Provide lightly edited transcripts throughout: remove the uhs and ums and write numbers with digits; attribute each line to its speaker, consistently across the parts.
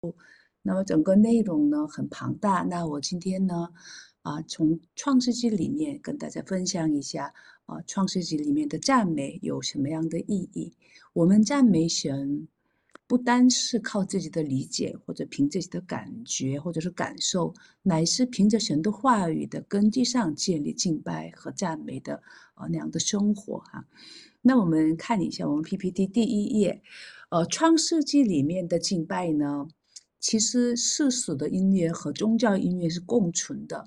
Speaker 1: 那么整个内容呢很庞大，那我今天呢，从创世纪里面跟大家分享一下，创世纪里面的赞美有什么样的意义？我们赞美神，不单是靠自己的理解，或者凭自己的感觉，或者是感受，乃是凭着神的话语的根基上建立敬拜和赞美的那样的生活哈。那我们看一下我们 PPT 第一页，创世纪里面的敬拜呢，其实世俗的音乐和宗教音乐是共存的。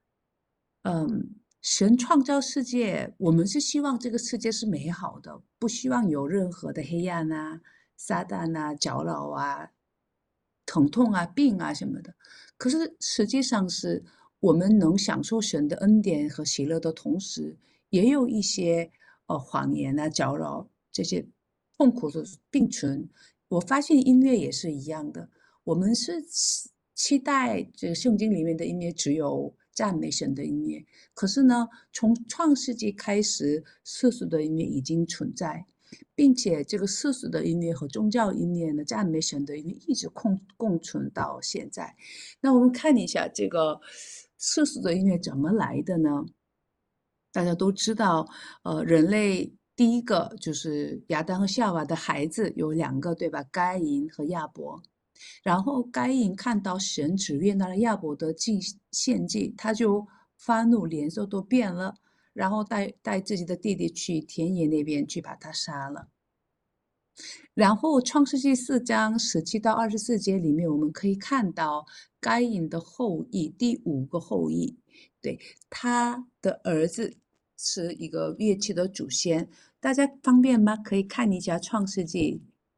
Speaker 1: 神创造世界，我们是希望这个世界是美好的，不希望有任何的黑暗啊、撒旦啊、搅扰啊、疼痛啊、病啊什么的。可是实际上是我们能享受神的恩典和喜乐的同时，也有一些谎言啊、搅扰这些痛苦的并存。我发现音乐也是一样的，我们是期待这个圣经里面的音乐只有赞美神的音乐，可是呢，从创世纪开始，世俗的音乐已经存在，并且这个世俗的音乐和宗教音乐呢，赞美神的音乐一直共存到现在。那我们看一下这个世俗的音乐怎么来的呢？大家都知道，人类第一个就是亚当和夏娃的孩子有两个，对吧？该隐和亚伯。然后该隐看到神只悦纳了亚伯的献祭，他就发怒，脸色都变了，然后带自己的弟弟去田野那边去把他杀了。然后创世纪4章17到24节里面，我们可以看到该隐的后裔，第五个后裔，对，他的儿子是一个乐器的祖先。大家方便吗？可以看一下创世纪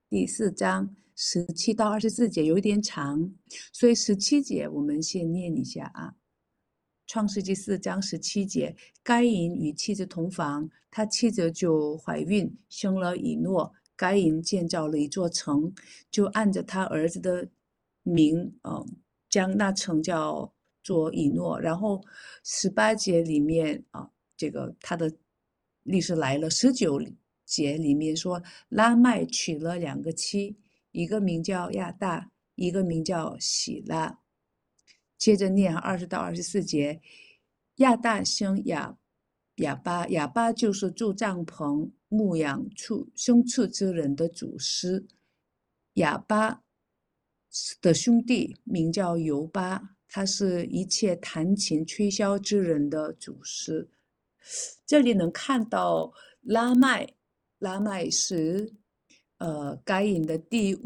Speaker 1: 第4章17到24节，有一点长，所以17节我们先念一下啊。创世纪4章17节，该隐与妻子同房，他妻子就怀孕，生了以诺。该隐建造了一座城，就按着他儿子的名，将那城叫做以诺。然后18节里面这个他的历史来了。19节里面说，拉麦娶了2个妻，一个名叫亚大，一个名叫喜拉。接着念20到24节，亚大生哑巴，哑巴就是住帐篷、牧养牲畜之人的祖师。哑巴的兄弟名叫尤巴，他是一切弹琴吹箫之人的祖师。这里能看到拉麦是该隐的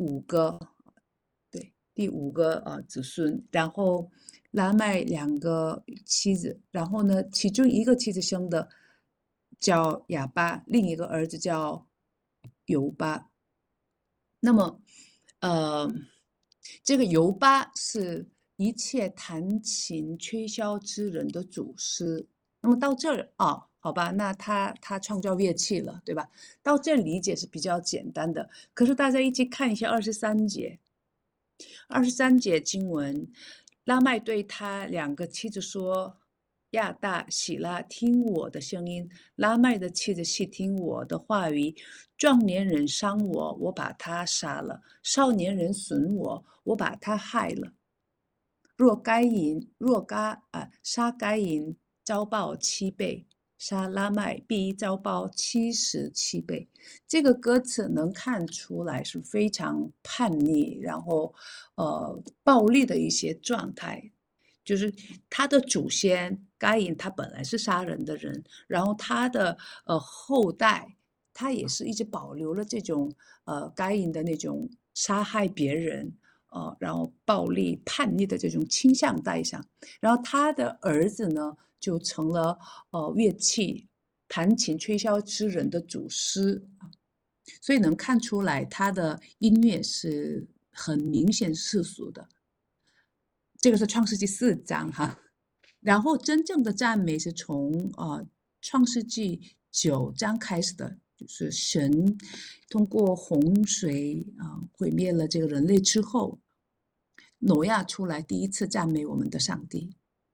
Speaker 1: 第五个子孙。然后拉麦2个妻子，然后呢，其中一个妻子生的叫哑巴，另一个儿子叫尤巴。那么，呃，这个尤巴是一切弹琴吹箫之人的祖师。那么到这儿好吧，那他创造乐器了，对吧？到这理解是比较简单的。可是大家一起看一下23节。23节经文，拉麦对他2个妻子说：亚大、喜拉，听我的声音。拉麦的妻子细听我的话语。壮年人伤我，我把他杀了；少年人损我，我把他害了。杀该隐，遭报7倍；杀拉麦，必遭报77倍。这个歌词能看出来是非常叛逆，然后暴力的一些状态。就是他的祖先该隐，他本来是杀人的人，然后他的后代，他也是一直保留了这种该隐的那种杀害别人。然后暴力叛逆的这种倾向带上，然后他的儿子呢，就成了乐器弹琴吹箫之人的祖师。所以能看出来他的音乐是很明显世俗的。这个是创世纪4章哈。然后真正的赞美是从创世纪9章开始的，就是神通过洪水毁灭了这个人类之后，挪亚出来第一次赞美我们的上帝。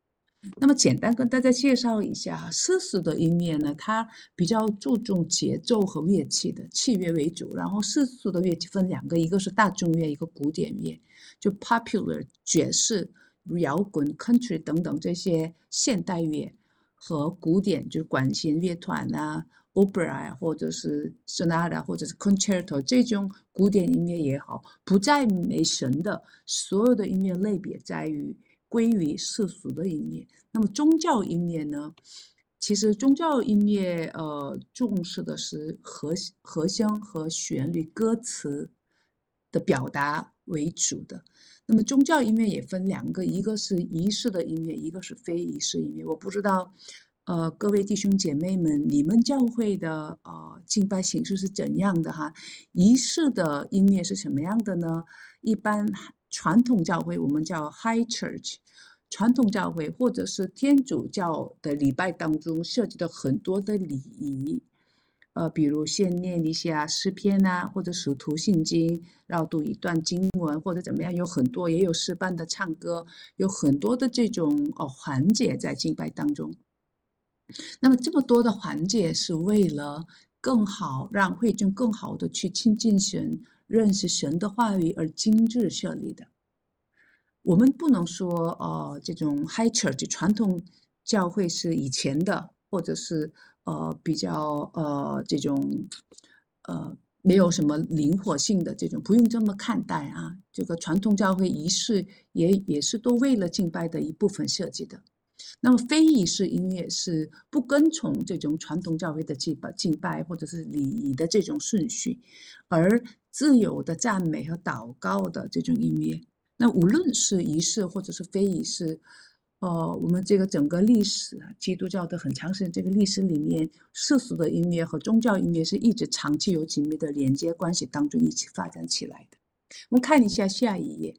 Speaker 1: 那么简单跟大家介绍一下世俗的音乐呢，它比较注重节奏和乐器的器乐为主。然后世俗的乐器分两个，一个是大众乐，一个古典乐，就 popular 爵士、摇滚、country 等等这些现代乐和古典，就是管弦乐团啊、opera 或者是 sonata 或者是 concerto 这种古典音乐也好，不在美神的所有的音乐类别归于世俗的音乐。那么宗教音乐呢？其实宗教音乐重视的是和声和旋律、歌词的表达为主的。那么宗教音乐也分两个，一个是仪式的音乐，一个是非仪式音乐。我不知道，各位弟兄姐妹们，你们教会的敬拜形式是怎样的哈？仪式的音乐是什么样的呢？一般传统教会我们叫 High Church。传统教会或者是天主教的礼拜当中涉及到很多的礼仪，比如先念一下诗篇啊，或者使徒信经，然后读一段经文或者怎么样，有很多，也有诗班的唱歌，有很多的这种环节在敬拜当中。那么这么多的环节是为了更好让会众更好的去亲近神、认识神的话语而精致设立的。我们不能说这种 high church 传统教会是以前的，或者是比较这种没有什么灵活性的这种，不用这么看待啊。这个传统教会仪式也是都为了敬拜的一部分设计的。那么非仪式音乐是不跟从这种传统教会的敬拜或者是礼仪的这种顺序，而自由的赞美和祷告的这种音乐。那无论是仪式或者是非仪式，我们这个整个历史啊，基督教的很长时间这个历史里面，世俗的音乐和宗教音乐是一直长期有紧密的连接关系当中一起发展起来的。我们看一下下一页。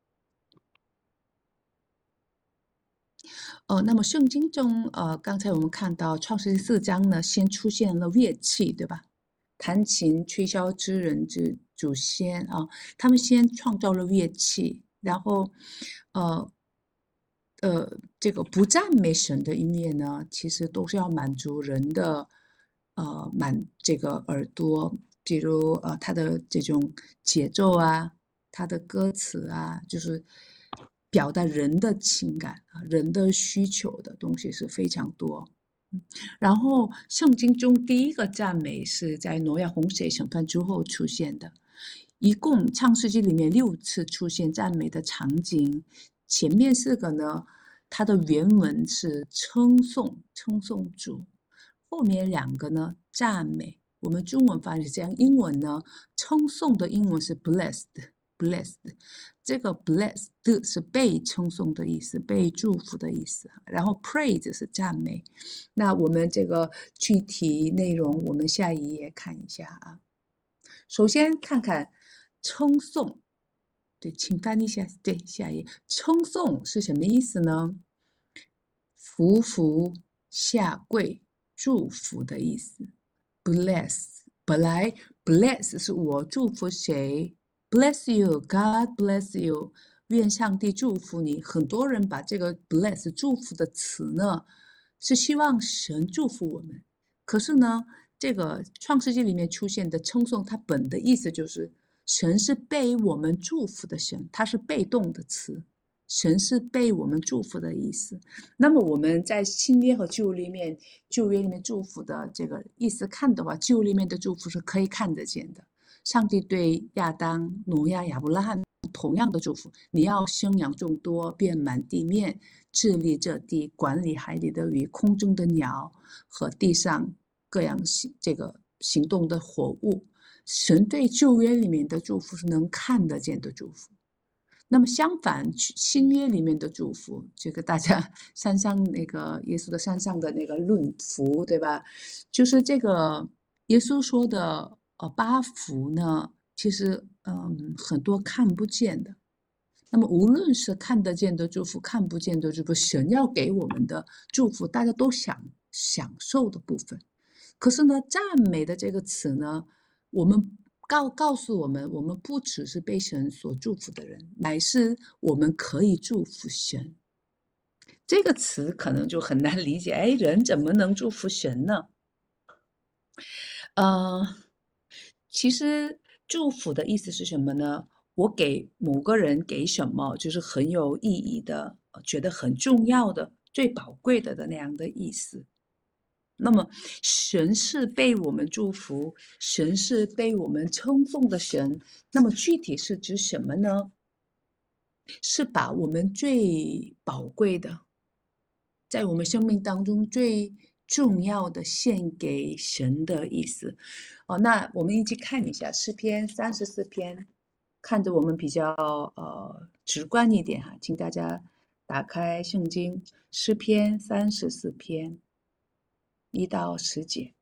Speaker 1: 那么圣经中，刚才我们看到创世记4章呢，先出现了乐器，对吧？弹琴、吹箫之人之祖先啊，他们先创造了乐器，然后，呃，这个不赞美神的音乐呢，其实都是要满足人的，这个耳朵，比如它的这种节奏啊，它的歌词啊，就是表达人的情感啊，人的需求的东西是非常多。然后圣经中第一个赞美是在挪亚洪水审判之后出现的，一共创世纪里面6次出现赞美的场景，前面4个呢，它的原文是称颂主，后面2个呢赞美，我们中文翻译是这样，英文呢称颂的英文是 blessed，这个 blessed 是被称颂的意思，被祝福的意思，然后 praise 是赞美。那我们这个具体内容，我们下一页看一下啊。首先看看称颂，对，请翻一下，对，下一页，称颂是什么意思呢？匍匐下跪祝福的意思。bless 本来 bless 是我祝福谁 bless you God bless you 愿上帝祝福你，很多人把这个 bless 祝福的词呢是希望神祝福我们，可是呢这个创世纪里面出现的称颂，它本的意思就是神是被我们祝福的神，它是被动的词，神是被我们祝福的意思。那么我们在新约和旧约里面祝福的这个意思看的话，旧约里面的祝福是可以看得见的。上帝对亚当、挪亚、亚伯拉罕同样的祝福，你要生养众多，遍满地面，治理这地，管理海里的鱼、空中的鸟和地上各样行动的活物。神对旧约里面的祝福是能看得见的祝福。那么相反，新约里面的祝福，这个大家山上那个耶稣的山上的那个论福，对吧？就是这个耶稣说的8福呢，其实很多看不见的。那么无论是看得见的祝福，看不见的祝福，神要给我们的祝福，大家都享受的部分。可是呢，赞美的这个词呢，我们告诉我们，我们不只是被神所祝福的人，乃是我们可以祝福神。 这个词可能就很难理解，哎，人怎么能祝福神呢？呃，其实祝福的意思是什么呢？我给某个人给什么，就是很有意义的，觉得很重要的、最宝贵的那样的意思。那么，神是被我们祝福，神是被我们称颂的神。那么具体是指什么呢？是把我们最宝贵的，在我们生命当中最重要的献给神的意思。那我们一起看一下诗篇34篇，看着我们比较直观一点哈，请大家打开圣经诗篇34篇1到10节。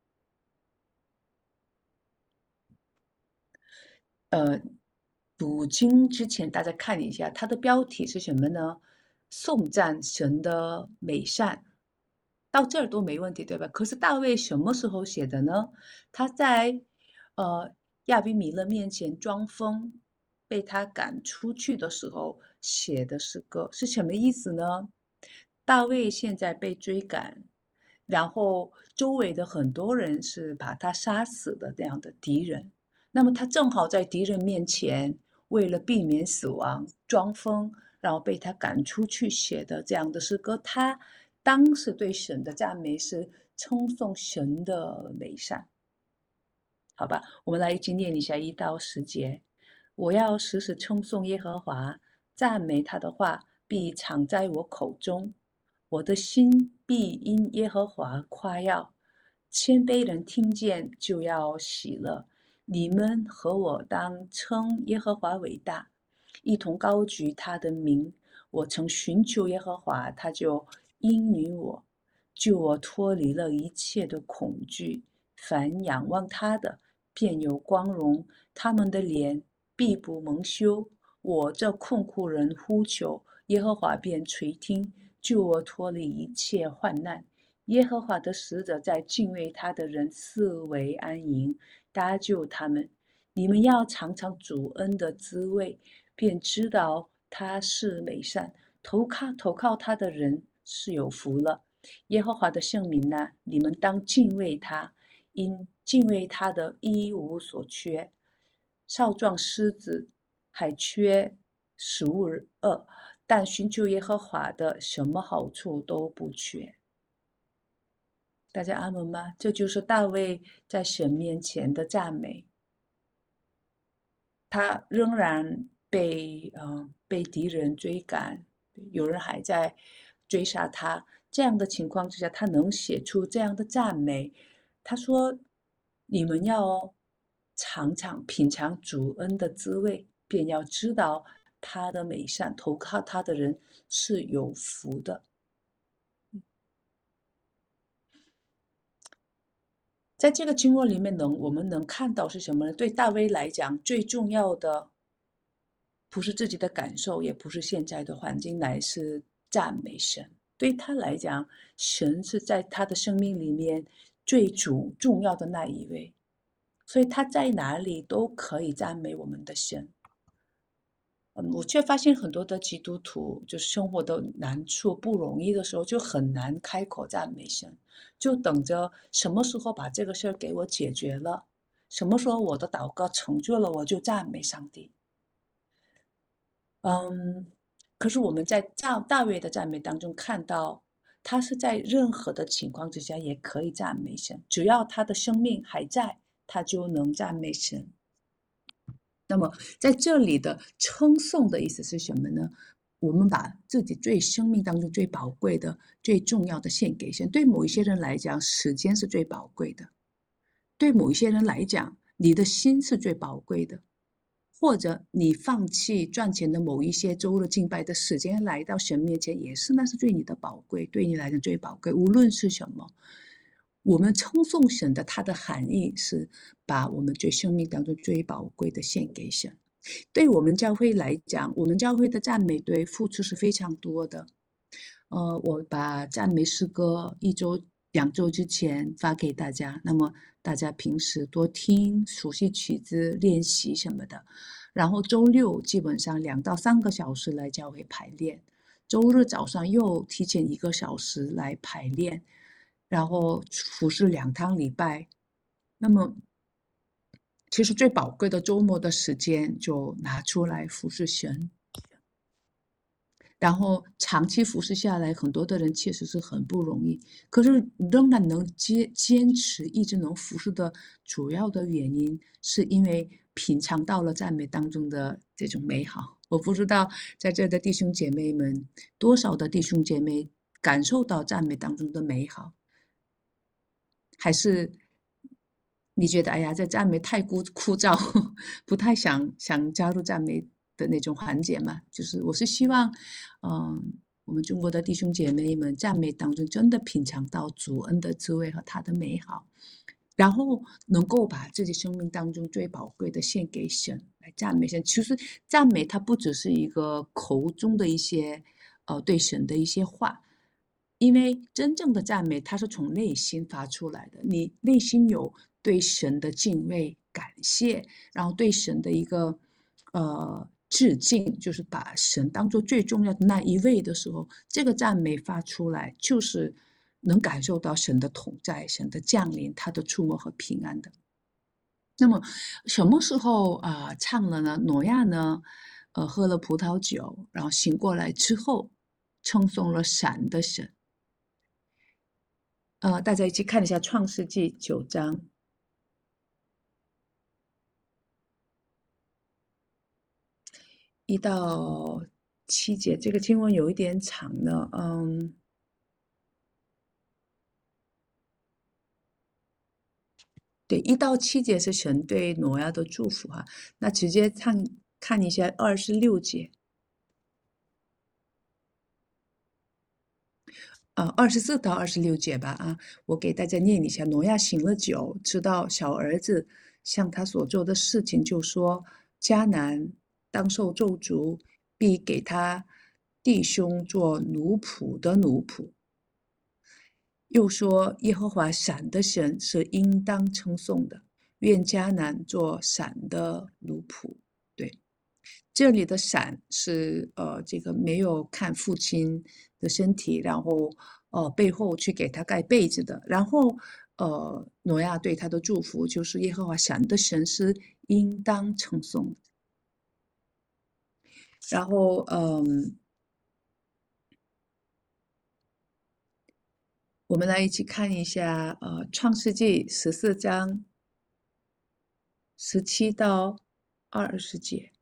Speaker 1: 读经之前，大家看一下，它的标题是什么呢？颂赞神的美善，到这儿都没问题，对吧？可是大卫什么时候写的呢？他在亚比米勒面前装疯，被他赶出去的时候写的诗歌，是什么意思呢？大卫现在被追赶，然后周围的很多人是把他杀死的这样的敌人，那么他正好在敌人面前，为了避免死亡，装疯，然后被他赶出去写的这样的诗歌，他当时对神的赞美是称颂神的美善。好吧，我们来一起念一下1到10节。我要时时称颂耶和华，赞美他的话必常在我口中。我的心必因耶和华夸耀，谦卑人听见就要喜乐。你们和我当称耶和华伟大，一同高举他的名。我曾寻求耶和华，他就应允我，救我脱离了一切的恐惧。凡仰望他的，便有光荣，他们的脸必不蒙羞。我这困苦人呼求，耶和华便垂听，救我脱离一切患难。耶和华的使者在敬畏他的人四围安营，搭救他们。你们要尝尝主恩的滋味，便知道他是美善。投靠他的人是有福了。耶和华的圣名呢，你们当敬畏他，因敬畏他的一无所缺。少壮狮子还缺食物饿，但寻求耶和华的，什么好处都不缺。大家阿门吗？这就是大卫在神面前的赞美。他仍然被敌人追赶，有人还在追杀他。这样的情况之下，他能写出这样的赞美。他说：“你们要尝尝品尝主恩的滋味，便要知道他的美善。投靠他的人是有福的。”在这个经文里面我们能看到是什么呢？对大卫来讲，最重要的不是自己的感受，也不是现在的环境，乃是赞美神。对他来讲，神是在他的生命里面最重要的那一位，所以他在哪里都可以赞美我们的神。我却发现很多的基督徒，就是生活的难处不容易的时候，就很难开口赞美神，就等着什么时候把这个事儿给我解决了，什么时候我的祷告成就了，我就赞美上帝。可是我们在大卫的赞美当中看到，他是在任何的情况之下也可以赞美神，只要他的生命还在，他就能赞美神。那么在这里的称颂的意思是什么呢？我们把自己最生命当中最宝贵的、最重要的献给神。对某一些人来讲，时间是最宝贵的；对某一些人来讲，你的心是最宝贵的。或者你放弃赚钱的某一些周日敬拜的时间来到神面前，也是那是对你的宝贵，对你来讲最宝贵。无论是什么，我们称颂神的，它的含义是把我们最生命当中最宝贵的献给神。对我们教会来讲，我们教会的赞美队付出是非常多的。我把赞美诗歌1周、2周之前发给大家，那么大家平时多听，熟悉曲子，练习什么的。然后周六基本上2到3个小时来教会排练。 周日早上又提前1个小时来排练，然后服侍2趟礼拜。那么其实最宝贵的周末的时间就拿出来服侍神。然后长期服侍下来，很多的人确实是很不容易，可是仍然能坚持，一直能服侍的主要的原因，是因为品尝到了赞美当中的这种美好。我不知道在这的弟兄姐妹们，多少的弟兄姐妹感受到赞美当中的美好，还是你觉得哎呀，这赞美太枯燥，不太想加入赞美的那种环节嘛？就是我是希望，我们中国的弟兄姐妹们赞美当中真的品尝到主恩的滋味和他的美好，然后能够把自己生命当中最宝贵的献给神，来赞美神。其实赞美它不只是一个口中的一些，对神的一些话，因为真正的赞美它是从内心发出来的，你内心有对神的敬畏、感谢，然后对神的一个致敬，就是把神当做最重要的那一位的时候，这个赞美发出来，就是能感受到神的同在、神的降临、他的触摸和平安的。那么什么时候唱了呢？挪亚呢，喝了葡萄酒，然后醒过来之后，称颂了闪的神。大家一起看一下《创世纪》9章1到7节，这个经文有一点长呢，对，1到7节是神对挪亚的祝福哈，那直接看一下26节。24到26节吧我给大家念一下。挪亚醒了酒，知道小儿子向他所做的事情，就说：迦南当受咒诅，必给他弟兄做奴仆的奴仆。又说：耶和华闪的神是应当称颂的，愿迦南做闪的奴仆。对。这里的闪是这个没有看父亲的身体，然后背后去给他盖被子的。然后挪亚对他的祝福就是耶和华闪的神是应当称颂的。然后我们来一起看一下创世纪14章17到20节。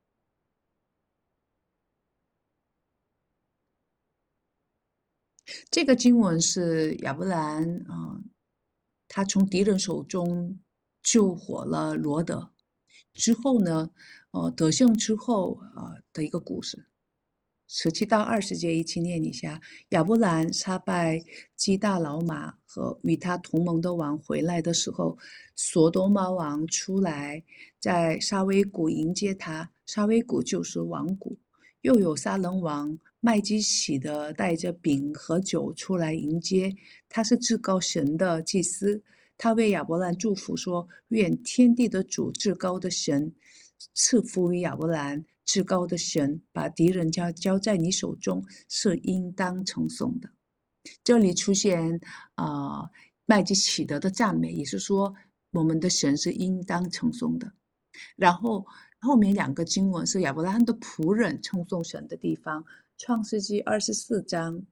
Speaker 1: 这个经文是亚伯兰他从敌人手中救活了罗德之后呢，得胜之后的一个故事。17到20节一起念一下。亚伯兰杀败基大老马和与他同盟的王回来的时候，所多玛王出来，在沙威谷迎接他。沙威谷就是王谷。又有撒冷王麦基洗德带着饼和酒出来迎接，他是至高神的祭司。他为亚伯兰祝福说：愿天地的主，至高的神赐福于亚伯兰。至高的神把敌人交在你手中，是应当称颂的。这里出现麦基洗德的赞美，也是说我们的神是应当称颂的。然后后面2个经文是亚伯拉罕的仆人称颂神的地方，创世纪24章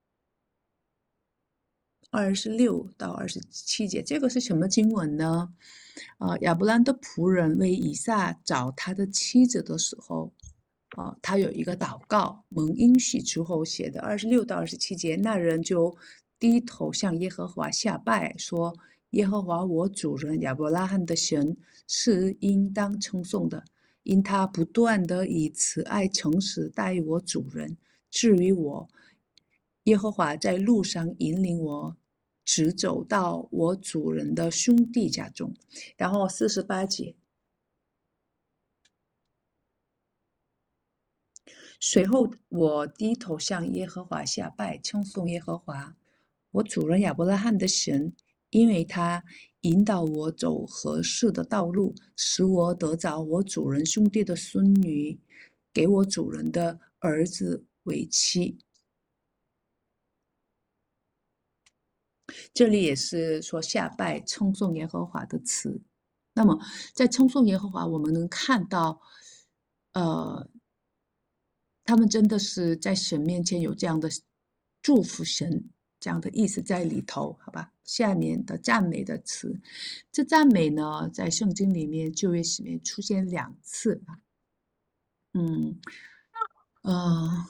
Speaker 1: 26到27节。这个是什么经文呢？亚伯兰的仆人为以撒找他的妻子的时候，他有一个祷告，蒙应许之后写的26到27节。那人就低头向耶和华下拜，说：耶和华我主人亚伯拉罕的神是应当称颂的，因他不断地以慈爱诚实待我主人。至于我，耶和华在路上引领我，直走到我主人的兄弟家中。然后48节，随后我低头向耶和华下拜，称颂耶和华我主人亚伯拉罕的神，因为他引导我走合适的道路，使我得着我主人兄弟的孙女，给我主人的儿子为妻。这里也是说下拜称颂耶和华的词。那么在称颂耶和华，我们能看到，呃，他们真的是在神面前有这样的祝福神这样的意思在里头，好吧？下面的赞美的词，这赞美呢，在圣经里面旧约里面出现2次啊。嗯，呃，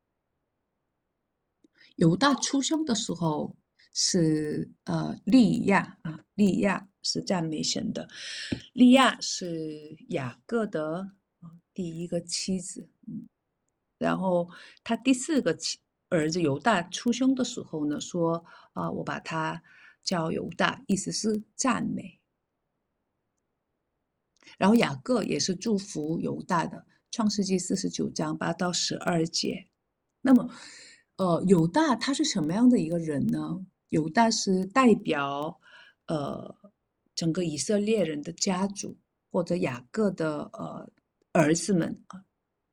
Speaker 1: 犹大出生的时候是利亚啊，利亚是赞美神的，利亚是雅各的第一个妻子，然后他第4个儿子犹大出生的时候呢，说我把他叫犹大，意思是赞美。然后雅各也是祝福犹大的，创世纪49章8到12节。那么，犹大他是什么样的一个人呢？犹大是代表，呃，整个以色列人的家族，或者雅各的儿子们啊。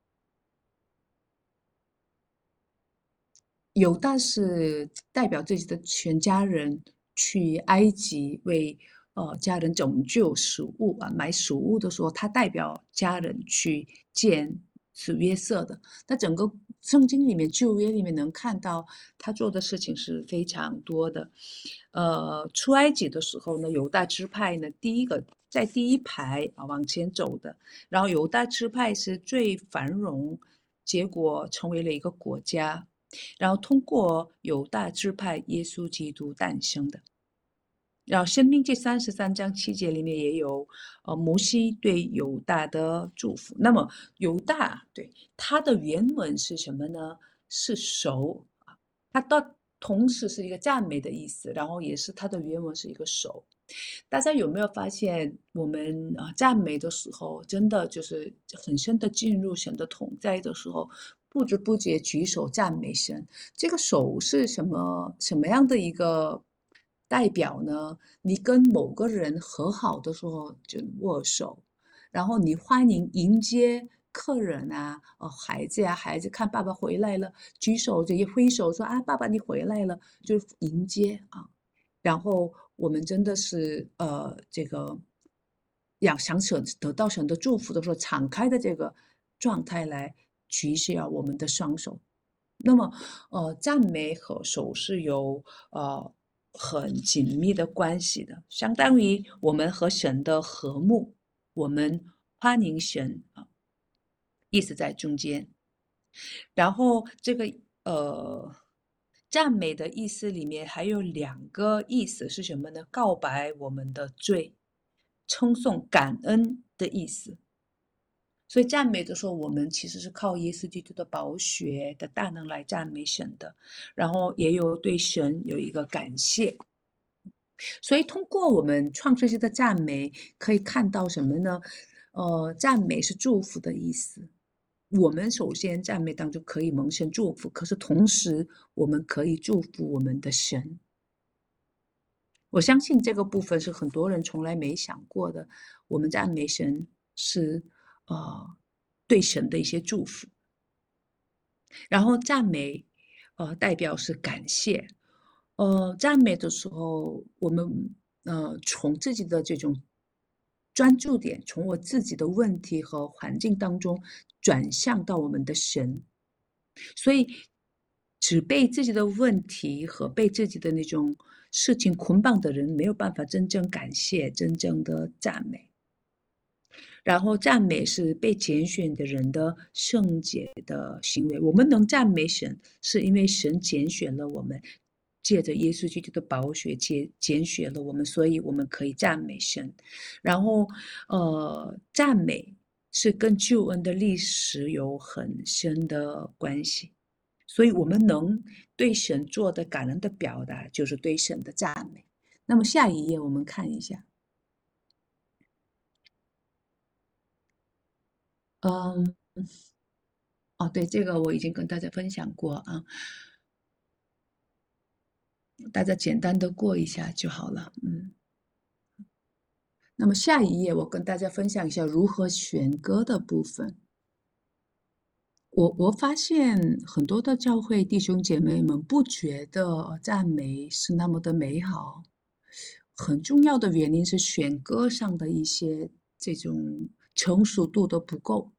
Speaker 1: 犹大是代表自己的全家人去埃及为家人拯救食物啊，买食物的时候，他代表家人去见是约瑟的。那整个圣经里面旧约里面能看到他做的事情是非常多的。出埃及的时候呢，犹大支派呢第一个在第一排啊往前走的，然后犹大支派是最繁荣，结果成为了一个国家。然后通过犹大支派，耶稣基督诞生的。然后《申命记》33章7节里面也有，摩西对犹大的祝福。那么犹大对它的原文是什么呢？是手啊，它同时是一个赞美的意思，然后也是它的原文是一个手。大家有没有发现，我们赞美的时候，真的就是很深的进入神的同在的时候，不知不觉举手赞美神。这个手是什么样的一个代表呢？你跟某个人和好的时候就握手，然后你欢迎迎接客人啊，孩子呀、孩子看爸爸回来了，举手就一挥手说啊，爸爸你回来了，就迎接啊。然后我们真的是这个想得到神的祝福的时候，敞开的这个状态来举起了我们的双手。那么赞美和手是有很紧密的关系的，相当于我们和神的和睦，我们欢迎神啊，意思在中间。然后这个赞美的意思里面还有2个意思是什么呢？告白我们的罪，称颂感恩的意思。所以赞美的时候，我们其实是靠耶稣基督的宝血的大能来赞美神的，然后也有对神有一个感谢。所以通过我们创世纪的赞美，可以看到什么呢？赞美是祝福的意思。我们首先赞美当中可以蒙神祝福，可是同时我们可以祝福我们的神。我相信这个部分是很多人从来没想过的。我们赞美神是对神的一些祝福，然后赞美代表是感谢。赞美的时候，我们从自己的这种专注点，从我自己的问题和环境当中转向到我们的神。所以，只被自己的问题和被自己的那种事情捆绑的人，没有办法真正感谢、真正的赞美。然后，赞美是被拣选的人的圣洁的行为。我们能赞美神，是因为神拣选了我们，借着耶稣基督的宝血拣选了我们，所以我们可以赞美神。然后，赞美是跟救恩的历史有很深的关系。所以我们能对神做的感恩的表达，就是对神的赞美。那么下一页我们看一下，嗯，哦，对，这个我已经跟大家分享过啊，大家简单的过一下就好了，那么下一页我跟大家分享一下如何选歌的部分。 我发现很多的教会弟兄姐妹们不觉得赞美是那么的美好，很重要的原因是选歌上的一些这种成熟度都不够。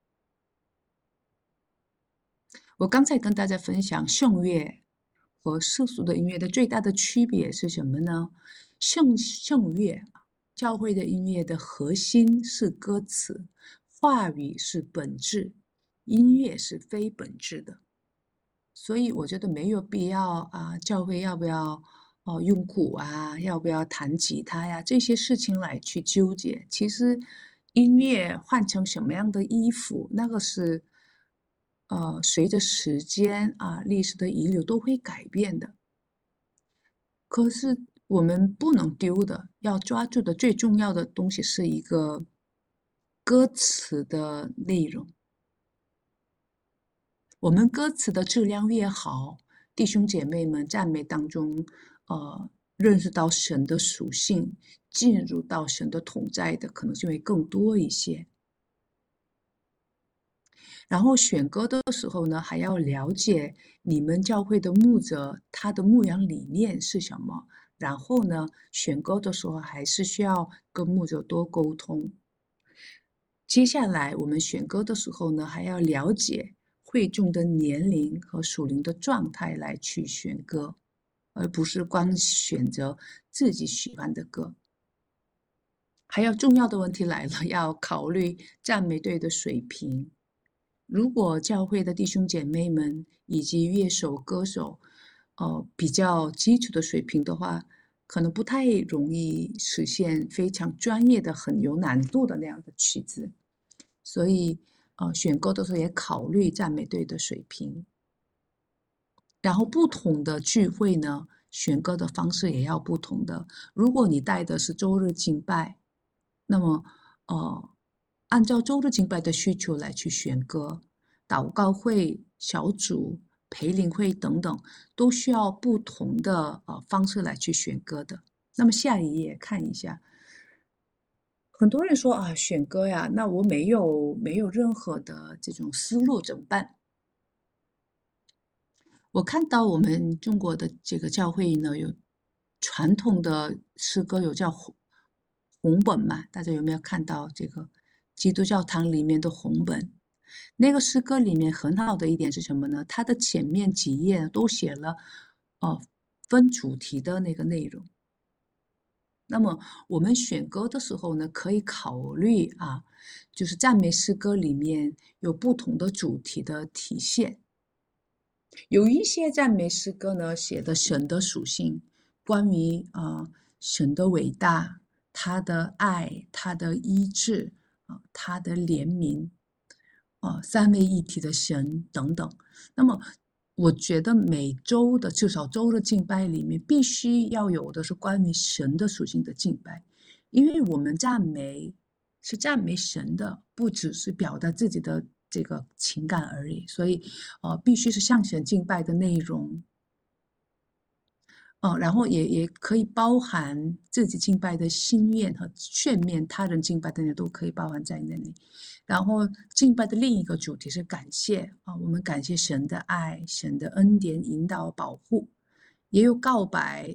Speaker 1: 我刚才跟大家分享圣乐和世俗的音乐的最大的区别是什么呢？圣乐，教会的音乐的核心是歌词，话语是本质，音乐是非本质的。所以我觉得没有必要啊，教会要不要用鼓啊，要不要弹吉他呀，这些事情来去纠结。其实音乐换成什么样的衣服，那个是随着时间啊、历史的遗留都会改变的。可是我们不能丢的，要抓住的最重要的东西是一个歌词的内容。我们歌词的质量越好，弟兄姐妹们赞美当中，认识到神的属性，进入到神的同在的可能性会更多一些。然后选歌的时候呢，还要了解你们教会的牧者他的牧养理念是什么。然后呢，选歌的时候还是需要跟牧者多沟通。接下来我们选歌的时候呢，还要了解会众的年龄和属灵的状态来去选歌，而不是光选择自己喜欢的歌。还有重要的问题来了，要考虑赞美队的水平。如果教会的弟兄姐妹们以及乐手、歌手，比较基础的水平的话，可能不太容易实现非常专业的、很有难度的那样的曲子。所以，选歌的时候也考虑赞美队的水平。然后不同的聚会呢，选歌的方式也要不同的。如果你带的是周日敬拜，那么，按照周日敬拜的需求来去选歌，祷告会、小组、培灵会等等，都需要不同的方式来去选歌的。那么下一页看一下，很多人说啊，选歌呀，那我没有任何的这种思路怎么办？我看到我们中国的这个教会呢，有传统的诗歌，有叫红本嘛，大家有没有看到这个基督教堂里面的红本？那个诗歌里面很好的一点是什么呢？它的前面几页都写了，分主题的那个内容。那么我们选歌的时候呢，可以考虑啊，就是赞美诗歌里面有不同的主题的体现。有一些赞美诗歌呢，写的神的属性，关于神的伟大，他的爱，他的医治他的怜悯三位一体的神等等。那么，我觉得每周的至少周日敬拜里面，必须要有的是关于神的属性的敬拜，因为我们赞美是赞美神的，不只是表达自己的这个情感而已，所以必须是向神敬拜的内容。然后也可以包含自己敬拜的心愿和劝勉他人敬拜的人都可以包含在那里。然后敬拜的另一个主题是感谢我们感谢神的爱、神的恩典、引导、保护，也有告白，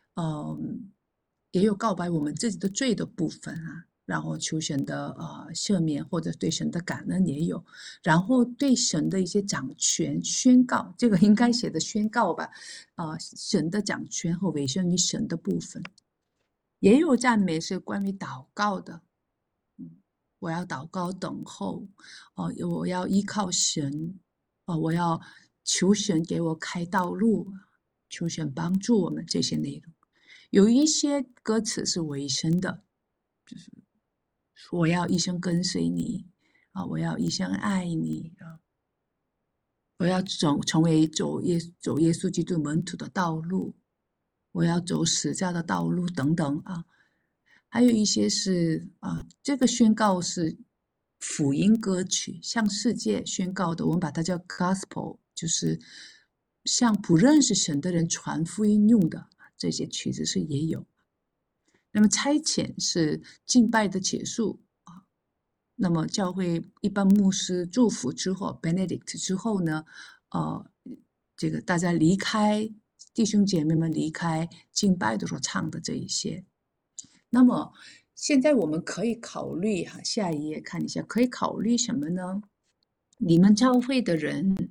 Speaker 1: 也有告白我们自己的罪的部分啊。然后求神的赦免或者对神的感恩也有，然后对神的一些掌权宣告，这个应该写的宣告吧，神的掌权和委身于神的部分，也有赞美是关于祷告的，我要祷告等候，我要依靠神，我要求神给我开道路，求神帮助我们这些内容。有一些歌词是委身的，就是我要一生跟随你我要一生爱你我要成为走耶稣基督门徒的道路，我要走死架的道路等等还有一些是这个宣告是福音歌曲，向世界宣告的，我们把它叫 gospel， 就是向不认识神的人传福音用的这些曲子是也有。那么差遣是敬拜的结束那么教会一般牧师祝福之后 Benedict 之后呢，这个大家离开，弟兄姐妹们离开敬拜的时候唱的这一些。那么现在我们可以考虑哈，下一页看一下，可以考虑什么呢？你们教会的人，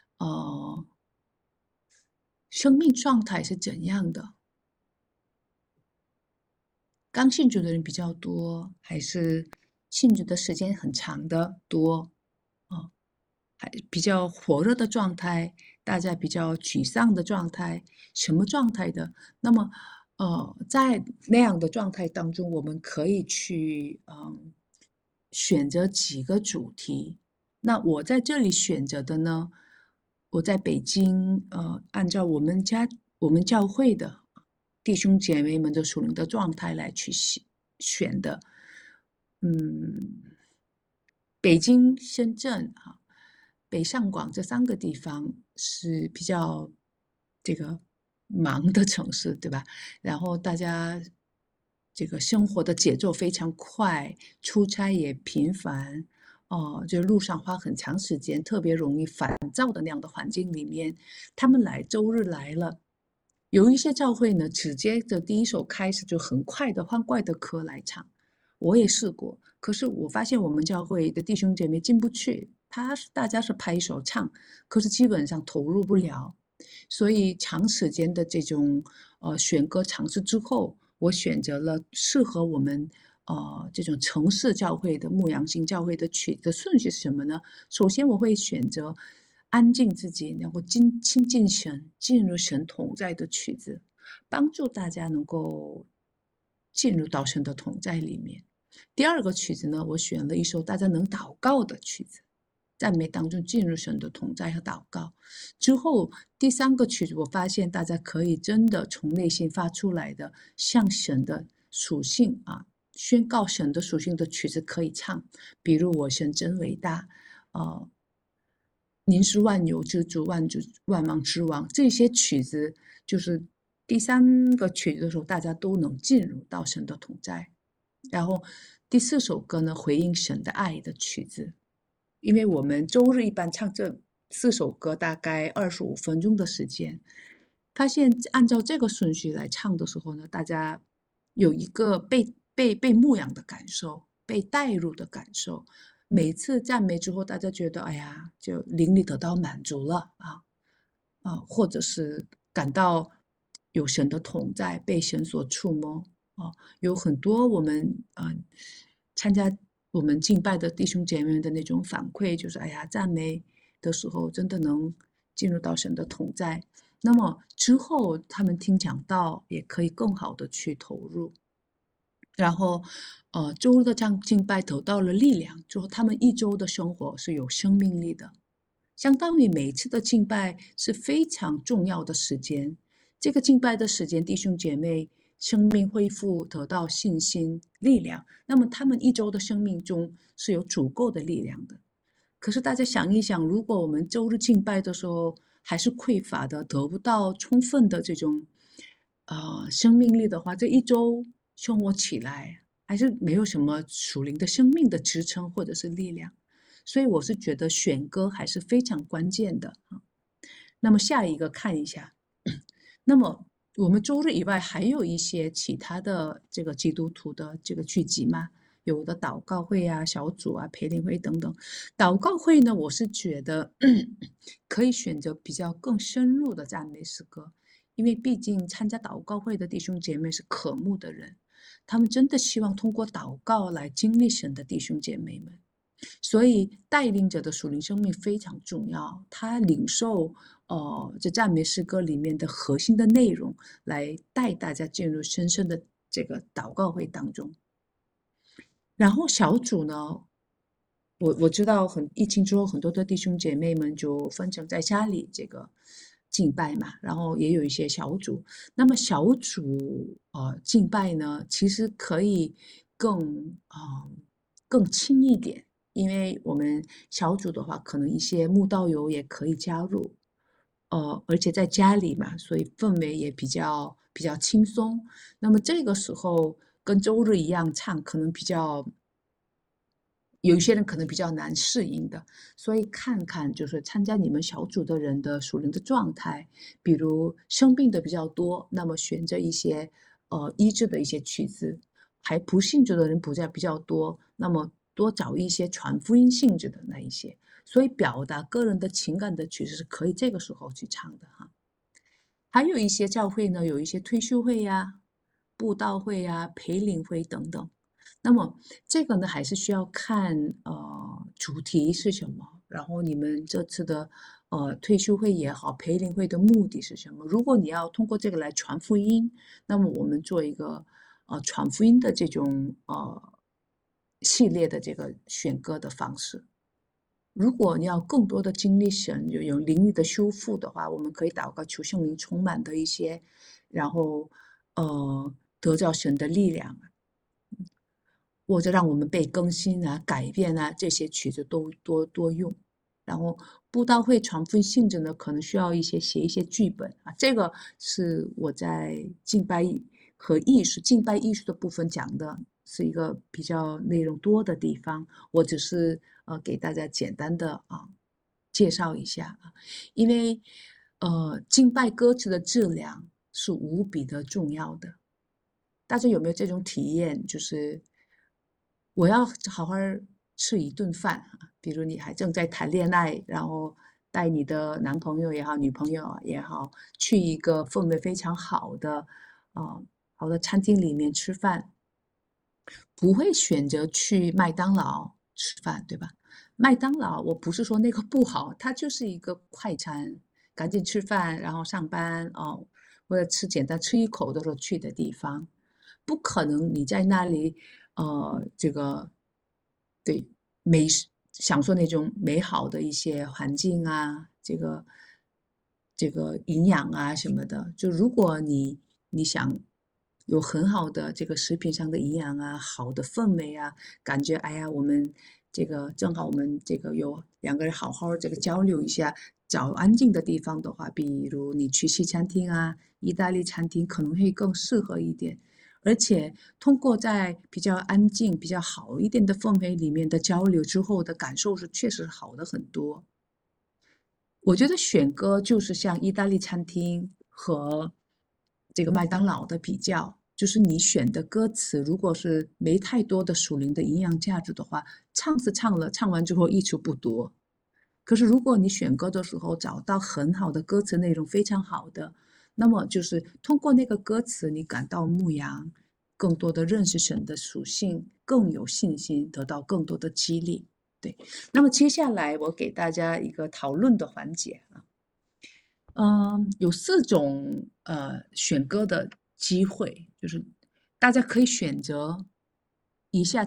Speaker 1: 生命状态是怎样的？刚信主的人比较多，还是信主的时间很长的多？还比较火热的状态，大家比较沮丧的状态，什么状态的？那么，在那样的状态当中，我们可以去选择几个主题。那我在这里选择的呢，我在北京按照我们教会的弟兄姐妹们的属灵的状态来去选的。北京、深圳北上广这三个地方是比较这个忙的城市，对吧？然后大家这个生活的节奏非常快，出差也频繁，就路上花很长时间，特别容易烦躁的那样的环境里面，他们周日来了。有一些教会呢，直接的第一首开始就很快的欢快的歌来唱，我也试过，可是我发现我们教会的弟兄姐妹进不去，大家是拍手唱，可是基本上投入不了，所以长时间的这种选歌尝试之后，我选择了适合我们这种城市教会的牧羊型教会的曲的顺序是什么呢？首先我会选择安静自己，然后亲近神，进入神同在的曲子，帮助大家能够进入到神的同在里面。第二个曲子呢，我选了一首大家能祷告的曲子，赞美当中进入神的同在和祷告。之后第三个曲子，我发现大家可以真的从内心发出来的，向神的属性宣告神的属性的曲子可以唱，比如我神真伟大，您是万有之主，万王之王，这些曲子就是第三个曲子的时候，大家都能进入到神的同在。然后第四首歌呢，回应神的爱的曲子，因为我们周日一般唱这四首歌，大概25分钟的时间，发现按照这个顺序来唱的时候呢，大家有一个被牧养的感受，被带入的感受。每次赞美之后，大家觉得哎呀，就灵里得到满足了或者是感到有神的同在，被神所触摸有很多我们参加我们敬拜的弟兄姐妹的那种反馈，就是哎呀，赞美的时候真的能进入到神的同在。那么之后他们听讲道也可以更好的去投入。然后，周日的这样敬拜得到了力量之后，他们一周的生活是有生命力的。相当于每次的敬拜是非常重要的时间，这个敬拜的时间，弟兄姐妹生命恢复，得到信心力量，那么他们一周的生命中是有足够的力量的。可是大家想一想，如果我们周日敬拜的时候还是匮乏的，得不到充分的这种生命力的话，这一周生活起来还是没有什么属灵的生命的支撑或者是力量。所以我是觉得选歌还是非常关键的那么下一个看一下，那么我们周日以外还有一些其他的这个基督徒的这个聚集吗？有的祷告会啊、小组啊、培灵会等等。祷告会呢，我是觉得可以选择比较更深入的赞美诗歌，因为毕竟参加祷告会的弟兄姐妹是渴慕的人，他们真的希望通过祷告来经历神的弟兄姐妹们。所以带领者的属灵生命非常重要，他领受这赞美诗歌里面的核心的内容，来带大家进入深深的这个祷告会当中。然后小组呢，我知道疫情之后，很多的弟兄姐妹们就分成在家里这个敬拜嘛，然后也有一些小组。那么小组敬拜呢，其实可以更更轻一点，因为我们小组的话，可能一些慕道友也可以加入，而且在家里嘛，所以氛围也比较轻松。那么这个时候跟周日一样唱，可能比较有一些人可能比较难适应的，所以看看就是参加你们小组的人的属灵的状态，比如生病的比较多，那么选择一些医治的一些曲子；还不信主的人比较多，那么多找一些传福音性质的那一些。所以表达个人的情感的曲子是可以这个时候去唱的哈。还有一些教会呢，有一些退休会呀、布道会呀、培灵会等等。那么这个呢，还是需要看主题是什么，然后你们这次的退休会也好，培灵会的目的是什么？如果你要通过这个来传福音，那么我们做一个传福音的这种系列的这个选歌的方式。如果你要更多的经历神，有灵力的修复的话，我们可以祷告求圣灵充满的一些，然后得到神的力量，或者让我们被更新啊、改变啊，这些曲子都多用。然后布道会传福音性质呢，可能需要写一些剧本啊，这个是我在敬拜艺术的部分讲的，是一个比较内容多的地方。我只是给大家简单的介绍一下啊，因为敬拜歌词的质量是无比的重要的。大家有没有这种体验？就是我要好好吃一顿饭啊，比如你还正在谈恋爱，然后带你的男朋友也好、女朋友也好，去一个氛围非常好的好的餐厅里面吃饭，不会选择去麦当劳吃饭，对吧？麦当劳，我不是说那个不好，它就是一个快餐，赶紧吃饭，然后上班哦，或者简单吃一口的时候去的地方，不可能你在那里，这个对享受那种美好的一些环境啊，这个营养啊什么的。就如果你想有很好的这个食品上的营养啊，好的氛围啊，感觉哎呀，我们这个正好我们这个有两个人好好这个交流一下，找安静的地方的话，比如你去西餐厅啊、意大利餐厅可能会更适合一点。而且通过在比较安静、比较好一点的氛围里面的交流之后的感受是确实好的很多。我觉得选歌就是像意大利餐厅和这个麦当劳的比较，就是你选的歌词，如果是没太多的属灵的营养价值的话，唱是唱了，唱完之后益处不多。可是如果你选歌的时候找到很好的歌词内容非常好的，那么就是通过那个歌词，你感到牧羊，更多的认识神的属性，更有信心，得到更多的激励。对，那么接下来我给大家一个讨论的环节啊，有4种选歌的机会，就是大家可以选择以下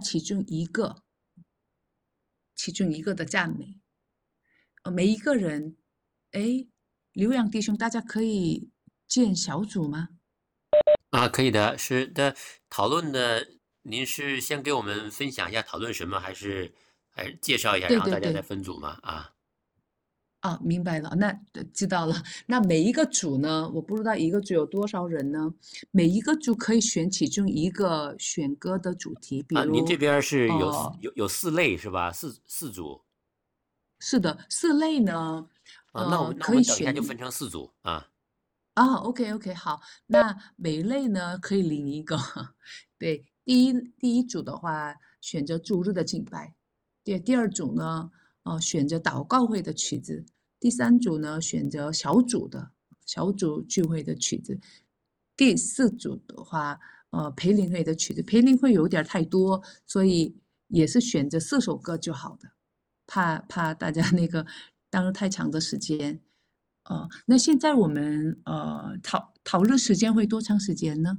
Speaker 1: 其中一个的赞美。每一个人，哎，刘洋弟兄，大家可以建小组吗？
Speaker 2: 啊，可以的，是的，讨论的，您是先给我们分享一下讨论什么，还是介绍一下，然后大家再
Speaker 1: 对对对，
Speaker 2: 分组吗？啊
Speaker 1: 啊，明白了，那知道了。那每一个组呢，我不知道一个组有多少人呢？每一个组可以选其中一个选歌的主题，比
Speaker 2: 啊，您这
Speaker 1: 如，
Speaker 2: 边是有四
Speaker 1: 呃，
Speaker 2: 有有四类是吧？四组
Speaker 1: 是的，4类呢，
Speaker 2: 啊，那我们等一下就分成四组啊。
Speaker 1: OK，好，那每一类呢可以领一个。对，第一组的话，选择主日的敬拜；第二组呢，选择祷告会的曲子；第3组呢，选择小组聚会的曲子；第4组的话，培灵会的曲子。培灵会有点太多，所以也是选择4首歌就好的，怕大家那个耽误太长的时间。那现在我们讨论时间会多长时间呢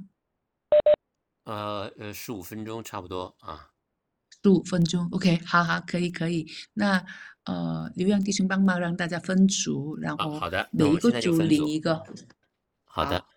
Speaker 2: 15分钟差不多啊。
Speaker 1: ？15分钟，OK，好好，可以。那刘洋弟兄帮忙让大家分组，然
Speaker 2: 啊，
Speaker 1: 后
Speaker 2: 好的，那
Speaker 1: 每一
Speaker 2: 我们现在就
Speaker 1: 个组
Speaker 2: 分组。
Speaker 1: 领一个。
Speaker 2: 好的。
Speaker 1: 好。